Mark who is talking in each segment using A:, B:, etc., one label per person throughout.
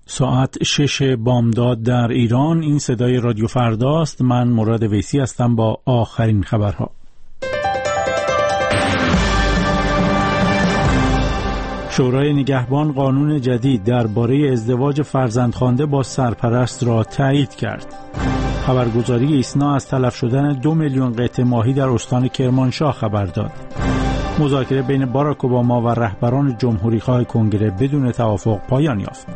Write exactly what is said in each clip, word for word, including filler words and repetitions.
A: ساعت شش بامداد در ایران. این صدای رادیو فرداست. من مراد ویسی هستم با آخرین خبرها. شورای نگهبان قانون جدید درباره ازدواج فرزندخوانده با سرپرست را تایید کرد. خبرگزاری ایسنا از تلف شدن دو میلیون قطعه ماهی در استان کرمانشاه خبر داد. مذاکره بین باراک اوباما و رهبران جمهوری‌خواه کنگره بدون توافق پایان یافت.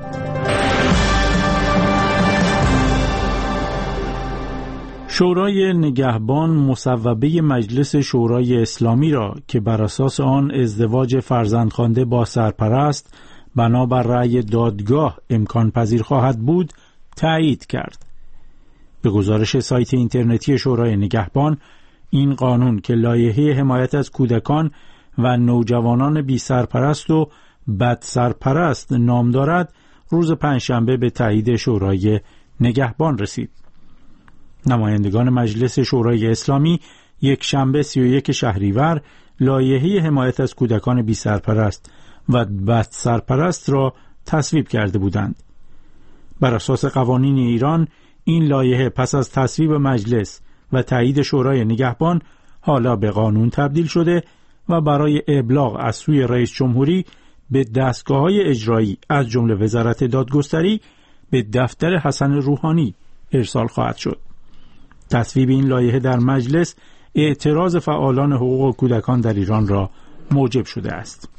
A: شورای نگهبان مصوبه مجلس شورای اسلامی را که بر اساس آن ازدواج فرزندخوانده با سرپرست بنابر رأی دادگاه امکان پذیر خواهد بود تایید کرد. به گزارش سایت اینترنتی شورای نگهبان، این قانون که لایحه حمایت از کودکان و نوجوانان بی سرپرست و بد سرپرست نام دارد، روز پنجشنبه به تایید شورای نگهبان رسید. نمایندگان مجلس شورای اسلامی یک شنبه سی و یک شهریور لایحه حمایت از کودکان بی سرپرست و بد سرپرست را تصویب کرده بودند. بر اساس قوانین ایران، این لایحه پس از تصویب مجلس و تایید شورای نگهبان حالا به قانون تبدیل شده و برای ابلاغ از سوی رئیس جمهوری به دستگاه‌های اجرایی از جمله وزارت دادگستری به دفتر حسن روحانی ارسال خواهد شد. تصویب این لایحه در مجلس اعتراض فعالان حقوق کودکان در ایران را موجب شده است.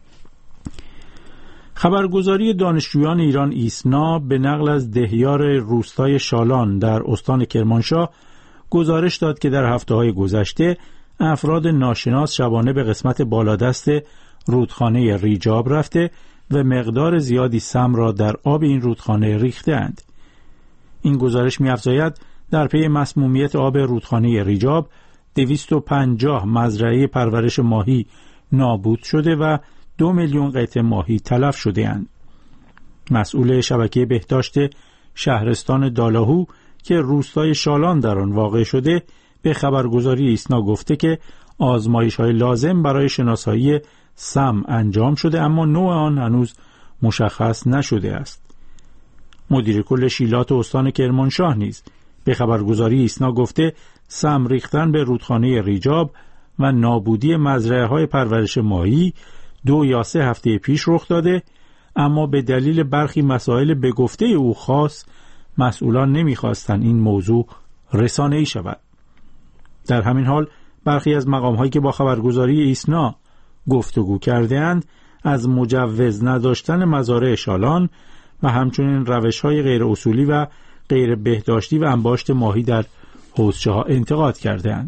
A: خبرگزاری دانشجویان ایران ایسنا به نقل از دهیار روستای شالان در استان کرمانشاه گزارش داد که در هفته‌های گذشته افراد ناشناس شبانه به قسمت بالادست رودخانه ریجاب رفته و مقدار زیادی سم را در آب این رودخانه ریخته‌اند. این گزارش می‌افزاید در پی مسمومیت آب رودخانه ریجاب دویست و پنجاه مزرعه پرورش ماهی نابود شده و دو میلیون قطعه ماهی تلف شده اند. مسئول شبکه بهداشت شهرستان دالاهو که روستای شالان در آن واقع شده به خبرگزاری ایسنا گفته که آزمایش‌های لازم برای شناسایی سم انجام شده، اما نوع آن هنوز مشخص نشده است. مدیر کل شیلات استان کرمانشاه نیز به خبرگزاری ایسنا گفته سم ریختن به رودخانه ریجاب و نابودی مزرعه‌های پرورش ماهی دو یا سه هفته پیش رخ داده، اما به دلیل برخی مسائل به گفته او خاص مسئولان نمی‌خواستند این موضوع رسانه‌ای شود. در همین حال برخی از مقام‌هایی که با خبرگزاری ایسنا گفتگو کرده‌اند از مجوز نداشتن مزارع شالان و همچنین روش‌های غیر اصولی و غیر بهداشتی و انباشت ماهی در حوضچه‌ها انتقاد کرده‌اند.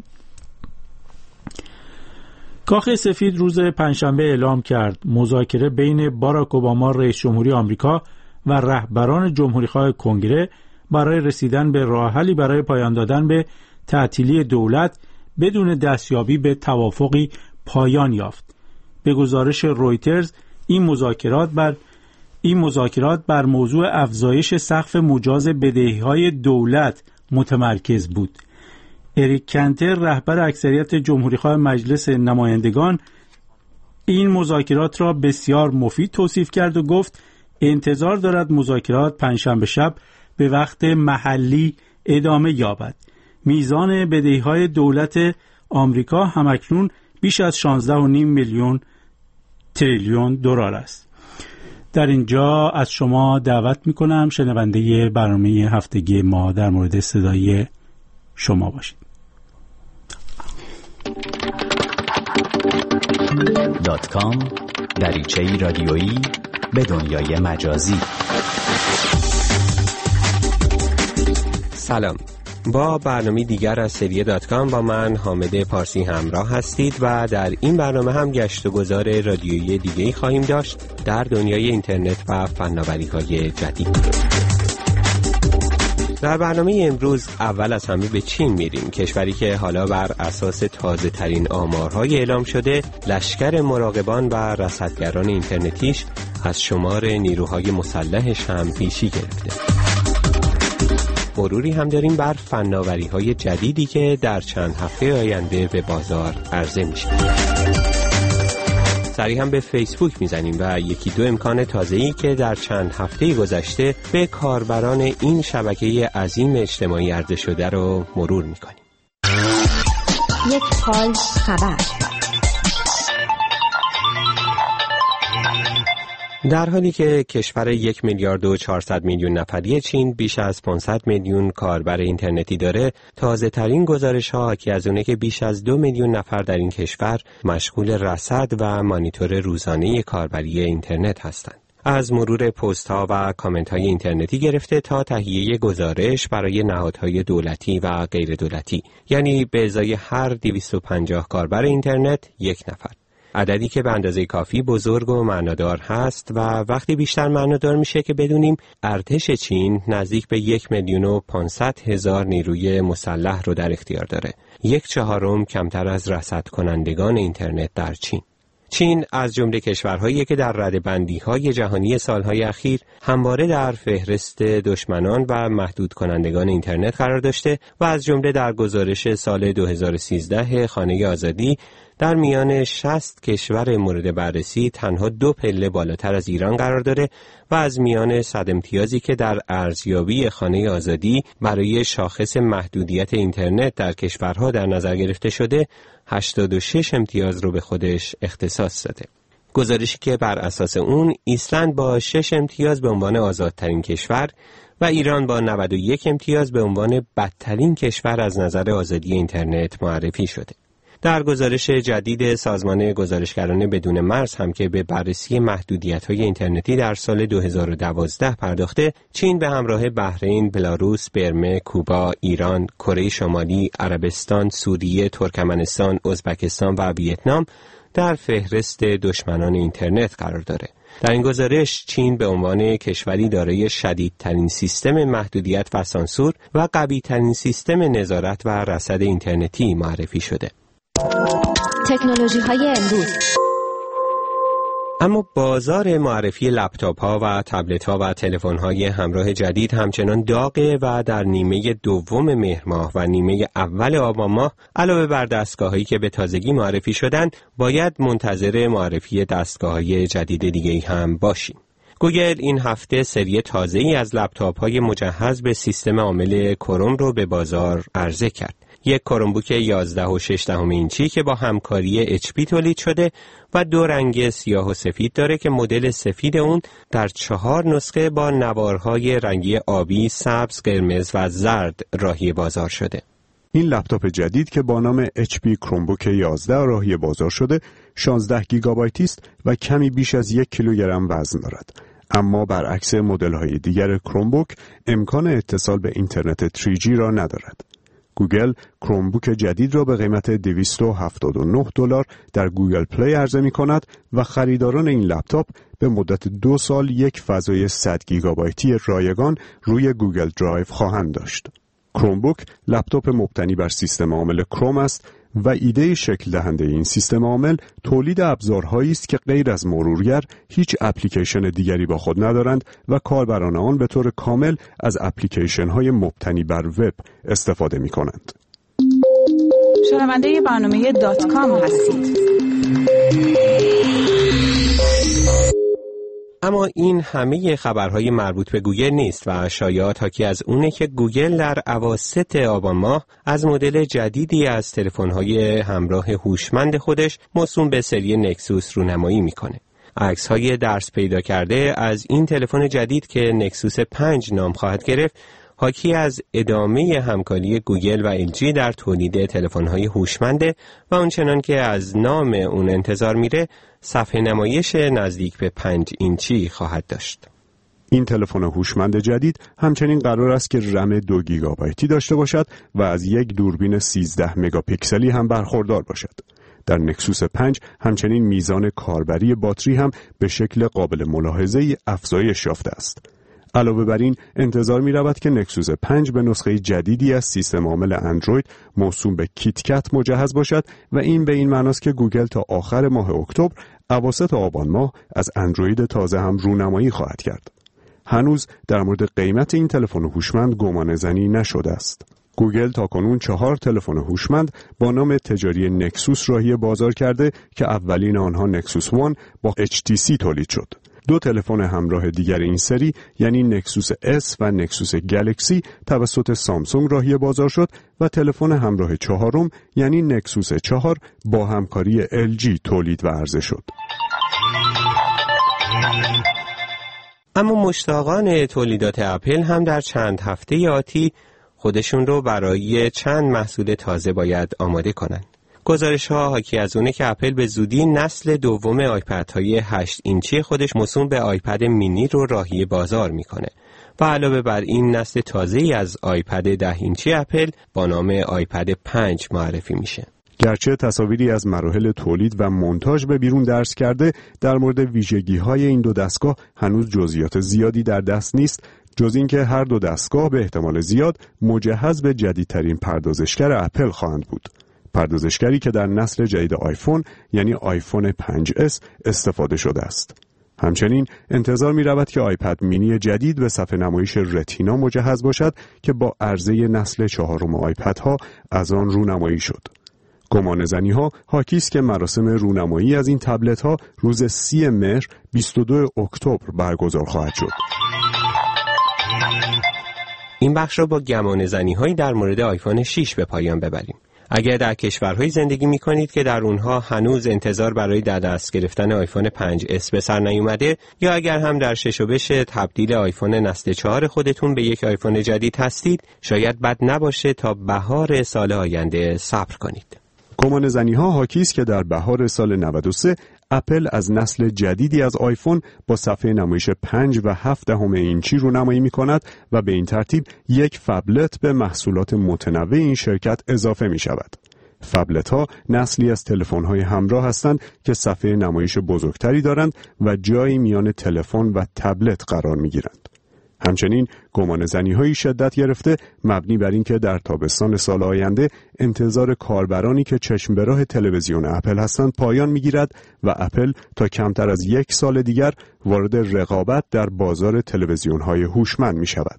A: کاخ سفید روز پنجشنبه اعلام کرد مذاکره بین باراک اوباما رئیس جمهوری آمریکا و رهبران جمهوری‌خواه کنگره برای رسیدن به راه حلی برای پایان دادن به تعطیلی دولت بدون دستیابی به توافقی پایان یافت. به گزارش رویترز این مذاکرات بر این مذاکرات بر موضوع افزایش سقف مجاز بدهی‌های دولت متمرکز بود. اریک کنتر رهبر اکثریت جمهوری‌خواه مجلس نمایندگان این مذاکرات را بسیار مفید توصیف کرد و گفت انتظار دارد مذاکرات پنجشنبه شب به وقت محلی ادامه یابد. میزان بدهی‌های دولت آمریکا همکنون بیش از شانزده و نیم میلیون تریلیون دلار است. در اینجا از شما دعوت می‌کنم شنونده برنامه هفتگی ما در مورد صدای شما باشید.
B: دات کام دریچه‌ای رادیویی به دنیای مجازی.
C: سلام، با برنامه دیگر از سری دات کام با من حامد پارسی همراه هستید و در این برنامه هم گشت و گذار رادیویی دیگه‌ای خواهیم داشت در دنیای اینترنت و فناوری‌های جدید. در برنامه امروز اول از همه به چین میریم، کشوری که حالا بر اساس تازه ترین آمارهای اعلام شده لشکر مراقبان و رصدگران اینترنتیش از شمار نیروهای مسلحش هم پیشی گرفته. مروری هم داریم بر فناوری‌های جدیدی که در چند هفته آینده به بازار عرضه میشه. سریع هم به فیسبوک میزنیم و یکی دو امکان تازه‌ای که در چند هفته گذشته به کاربران این شبکه عظیم اجتماعی عرضه شده رو مرور میکنیم.
D: یک حال خبر.
C: در حالی که کشور یک میلیارد و چهارصد میلیون نفری چین بیش از پانصد میلیون کاربر اینترنتی داره، تازه ترین گزارش ها حاکی از اونه که بیش از دو میلیون نفر در این کشور مشغول رصد و مانیتور روزانه کاربری اینترنت هستند. از مرور پست ها و کامنت های اینترنتی گرفته تا تهیه گزارش برای نهادهای دولتی و غیر دولتی، یعنی به ازای هر دویست و پنجاه کاربر اینترنت یک نفر. عددی که به اندازه کافی بزرگ و معنادار هست و وقتی بیشتر معنادار میشه که بدونیم ارتش چین نزدیک به یک میلیون و پانصد هزار نیروی مسلح رو در اختیار داره، یک چهارم کمتر از رصد کنندگان اینترنت در چین. چین از جمله کشورهایی که در رده‌بندی‌های جهانی سالهای اخیر همواره در فهرست دشمنان و محدود کنندگان اینترنت قرار داشته و از جمله در گزارش سال دو هزار و سیزده خانه آزادی در میان شصت کشور مورد بررسی تنها دو پله بالاتر از ایران قرار داره و از میان صد امتیازی که در ارزیابی خانه آزادی برای شاخص محدودیت اینترنت در کشورها در نظر گرفته شده، هشتاد و شش امتیاز رو به خودش اختصاص داده. گزارشی که بر اساس اون ایسلند با شش امتیاز به عنوان آزادترین کشور و ایران با نود و یک امتیاز به عنوان بدترین کشور از نظر آزادی اینترنت معرفی شده. در گزارش جدید سازمان گزارشگران بدون مرز هم که به بررسی محدودیت‌های اینترنتی در سال دو هزار و دوازده پرداخته، چین به همراه بحرین، بلاروس، برمه، کوبا، ایران، کره شمالی، عربستان، سوریه، ترکمنستان، ازبکستان و ویتنام در فهرست دشمنان اینترنت قرار داره. در این گزارش چین به عنوان کشوری دارای شدیدترین سیستم محدودیت و سانسور و قوی‌ترین سیستم نظارت و رصد اینترنتی معرفی شده.
D: تکنولوژی های امروز.
C: اما بازار معرفی لپتاپ ها و تبلت ها و تلفن های همراه جدید همچنان داغه و در نیمه دوم مهر ماه و نیمه اول آبان ماه علاوه بر دستگاه هایی که به تازگی معرفی شدن، باید منتظر معرفی دستگاه های جدید دیگه هم باشیم. گوگل این هفته سری تازه‌ای از لپتاپ های مجهز به سیستم عامل کروم رو به بازار عرضه کرد. یک کرومبوک یازده و شش دهم اینچی که با همکاری اچ پی تولید شده و دو رنگ سیاه و سفید داره که مدل سفید اون در چهار نسخه با نوارهای رنگی آبی، سبز، قرمز و زرد راهی بازار شده.
E: این لپتاپ جدید که با نام اچ پی کرومبوک یازده راهی بازار شده، شانزده گیگابایتی است و کمی بیش از یک کیلوگرم وزن دارد. اما برعکس مدل‌های دیگر کرومبوک امکان اتصال به اینترنت تری جی را ندارد. گوگل کرومبوک جدید را به قیمت دویست و هفتاد و نه دلار در گوگل پلی عرضه می کند و خریداران این لپتاپ به مدت دو سال یک فضای صد گیگابایتی رایگان روی گوگل درایو خواهند داشت. کرومبوک لپتاپ مبتنی بر سیستم عامل کروم است و ایده شکل دهنده این سیستم عامل تولید ابزارهایی است که غیر از مرورگر هیچ اپلیکیشن دیگری با خود ندارند و کاربران آن به طور کامل از اپلیکیشن‌های مبتنی بر وب استفاده می‌کنند.
F: شنونده برنامه دات کام هستید.
C: اما این همه خبرهای مربوط به گوگل نیست و شایعات حاکی از اونه که گوگل در اواسط آبان ماه از مدل جدیدی از تلفن‌های همراه هوشمند خودش موسوم به سری نکسوس رونمایی میکنه. عکس‌های درس پیدا کرده از این تلفن جدید که نکسوس پنج نام خواهد گرفت حاکی از ادامه همکاری گوگل و ال جی در تولید تلفن‌های هوشمند و اونچنان که از نام اون انتظار میره صفحه نمایش نزدیک به پنج اینچی خواهد داشت.
E: این تلفن هوشمند جدید همچنین قرار است که رم دو گیگابایتی داشته باشد و از یک دوربین سیزده مگاپیکسلی هم برخوردار باشد. در نکسوس پنج همچنین میزان کاربری باتری هم به شکل قابل ملاحظه‌ای افزایش یافته است. علاوه بر این انتظار می رود که نکسوس پنج به نسخه جدیدی از سیستم عامل اندروید موسوم به کیتکت مجهز باشد و این به این معناست که گوگل تا آخر ماه اکتبر اواسط آبان ماه از اندروید تازه هم رونمایی خواهد کرد. هنوز در مورد قیمت این تلفن هوشمند گمانه‌زنی نشده است. گوگل تاکنون چهار تلفن هوشمند با نام تجاری نکسوس راهی بازار کرده که اولین آنها نکسوس وان با اچ تی سی تولید شد. دو تلفن همراه دیگر این سری یعنی نکسوس اس و نکسوس گلکسی توسط سامسونگ راهی بازار شد و تلفن همراه چهارم یعنی نکسوس چهار با همکاری ال جی تولید و عرضه شد.
C: اما مشتاقان تولیدات اپل هم در چند هفته آتی خودشون رو برای چند محصول تازه باید آماده کنند. گزارش ها حاکی از اونه که اپل به زودی نسل دوم آیپد های هشت اینچی خودش موسوم به آیپد مینی رو راهی بازار میکنه و علاوه بر این نسل تازه‌ای از آیپد ده اینچی اپل با نام آیپد پنج معرفی میشه.
E: گرچه تصاویری از مراحل تولید و مونتاژ به بیرون درس کرده، در مورد ویژگی‌های این دو دستگاه هنوز جزئیات زیادی در دست نیست، جز اینکه هر دو دستگاه به احتمال زیاد مجهز به جدیدترین پردازشگر اپل خواهند بود. پردازشگری که در نسل جدید آیفون یعنی آیفون پنج اس استفاده شده است. همچنین انتظار می رود که آیپد مینی جدید به صفحه نمایش رتینا مجهز باشد که با عرضه نسل چهارم آیپد ها از آن رونمایی شد. گمان زنی ها حاکی است که مراسم رونمایی از این تبلت ها روز سی مهر بیست و دو اکتبر برگزار خواهد شد.
C: این بخش را با گمان زنی هایی در مورد آیفون شش به پایان ببریم. اگر در کشورهایی زندگی می کنید که در اونها هنوز انتظار برای در دست گرفتن آیفون پنج اس به سر نیومده، یا اگر هم در شش و بش تبدیل آیفون نسل چهار خودتون به یک آیفون جدید هستید، شاید بد نباشه تا بهار سال آینده صبر کنید.
E: گمان زنی ها حاکی است که در بهار سال نود و سه اپل از نسل جدیدی از آیفون با صفحه نمایش پنج و هفت دهم اینچی رونمایی می کند و به این ترتیب یک فبلت به محصولات متنوع این شرکت اضافه می شود. فبلت ها نسلی از تلفن های همراه هستند که صفحه نمایش بزرگتری دارند و جایی میان تلفن و تبلت قرار می گیرند. همچنین گمان زنی هایی شدت گرفته مبنی بر اینکه در تابستان سال آینده انتظار کاربرانی که چشم به راه تلویزیون اپل هستند پایان میگیرد و اپل تا کمتر از یک سال دیگر وارد رقابت در بازار تلویزیون های هوشمند می شود.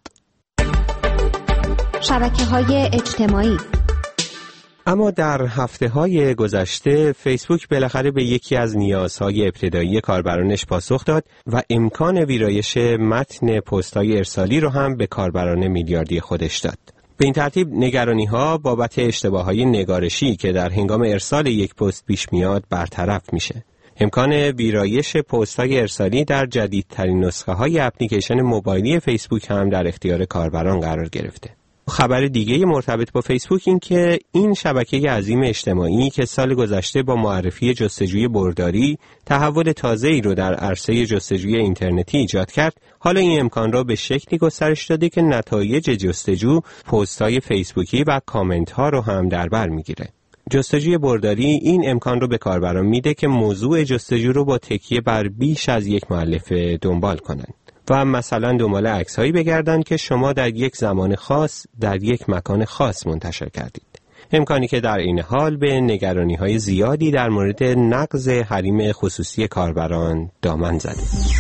D: شبکه‌های اجتماعی.
C: اما در هفته‌های گذشته فیسبوک بالاخره به یکی از نیازهای ابتدایی کاربرانش پاسخ داد و امکان ویرایش متن پست‌های ارسالی رو هم به کاربران میلیاردی خودش داد. به این ترتیب نگرانی‌ها بابت اشتباه‌های نگارشی که در هنگام ارسال یک پست پیش میاد برطرف میشه. امکان ویرایش پست‌های ارسالی در جدیدترین نسخه‌های اپلیکیشن موبایلی فیسبوک هم در اختیار کاربران قرار گرفته. خبر دیگه مرتبط با فیسبوک این که این شبکه عظیم اجتماعی که سال گذشته با معرفی جستجوی برداری تحول تازه‌ای رو در عرصه جستجوی اینترنتی ایجاد کرد، حالا این امکان را به شکلی گسترش داده که نتایج جستجو پست‌های فیسبوکی و کامنت‌ها رو هم در بر می‌گیره. جستجوی برداری این امکان رو به کاربران میده که موضوع جستجو رو با تکیه بر بیش از یک مؤلف دنبال کنن و مثلا دنبال عکس‌هایی بگردن که شما در یک زمان خاص در یک مکان خاص منتشر کردید. امکانی که در این حال به نگرانی‌های زیادی در مورد نقض حریم خصوصی کاربران دامن زده.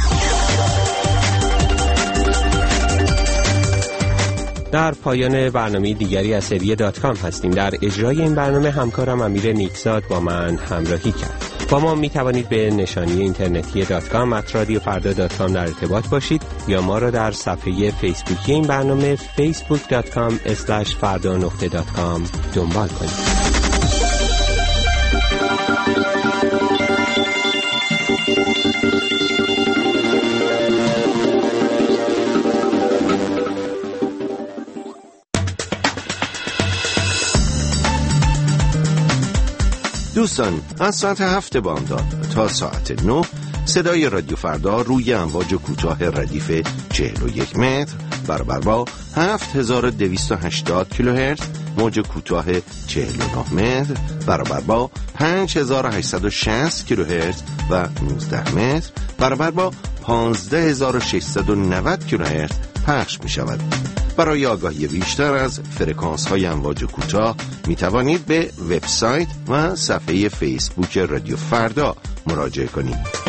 C: در پایان برنامه دیگری از سری دات کام هستیم. در اجرای این برنامه همکارم امیر نیکزاد با من همراهی کرد. با ما می توانید به نشانی اینترنتی دات کام ات رادیو فردا دات کام در ارتباط باشید یا ما را در صفحه فیسبوکی این برنامه فیسبوک دات کام اسلش فردا نقطه دات کام دنبال کنید.
G: دوستان، از ساعت هفت بامداد تا ساعت نه صدای رادیو فردا روی امواج کوتاه ردیف چهل و یک متر برابر با هفت هزار و دویست و هشتاد کیلوهرتز، موج کوتاه چهل و نه متر برابر با پنج هزار و هشتصد و شصت کیلوهرتز و نوزده متر برابر با پانزده هزار و ششصد و نود کیلوهرتز پخش می شود. برای آگاهی بیشتر از فرکانس های امواج کوتاه می توانید به وبسایت و صفحه فیسبوک رادیو فردا مراجعه کنید.